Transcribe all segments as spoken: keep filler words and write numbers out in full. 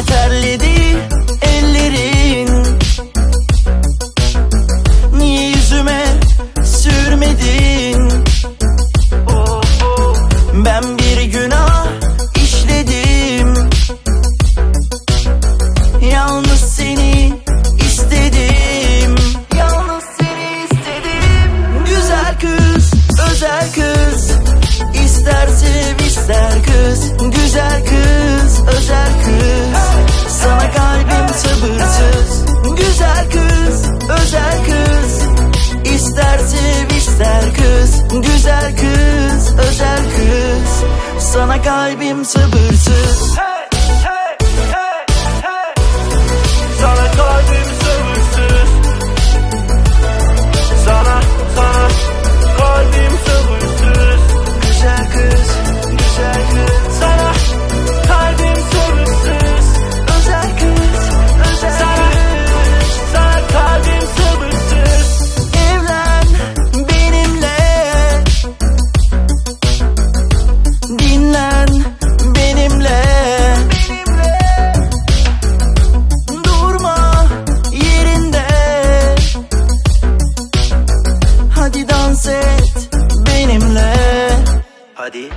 terledi ellerin. Niye yüzüme sürmedin? Ben bir günah işledim, yalnız seni istedim. Yalnız seni istedim. Güzel kız, özel kız, İster sev ister kız. Güzel kız, özel kız, sana kalbim sabırsız. Güzel kız, özel kız, İster sev ister kız. Güzel kız, özel kız, sana kalbim sabırsız. Hey, hey, hey, hey. Sana kalbim sabırsız. Sana, sana kalbim sabırsız. Güzel kız, güzel kız, Sana kalbim sabırsız. özel kız, özel Sana, kız. sana kalbim sabırsız. Evlen benimle, dinlen benimle, durma yerinde, hadi dans et benimle. Hadi.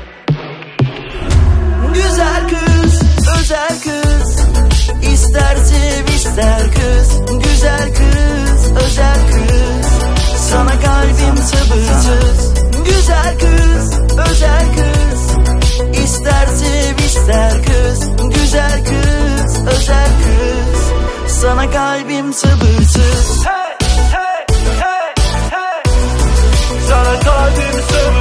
Güzel kız, özel kız, İster sev ister kız. Güzel kız, özel kız, sana kalbim sabırsız. Güzel kız, özel kız, İster sev ister kız. Güzel kız, özel kız, sana kalbim sabırsız. Hey, hey, hey, hey. Sana kalbim sabırsız.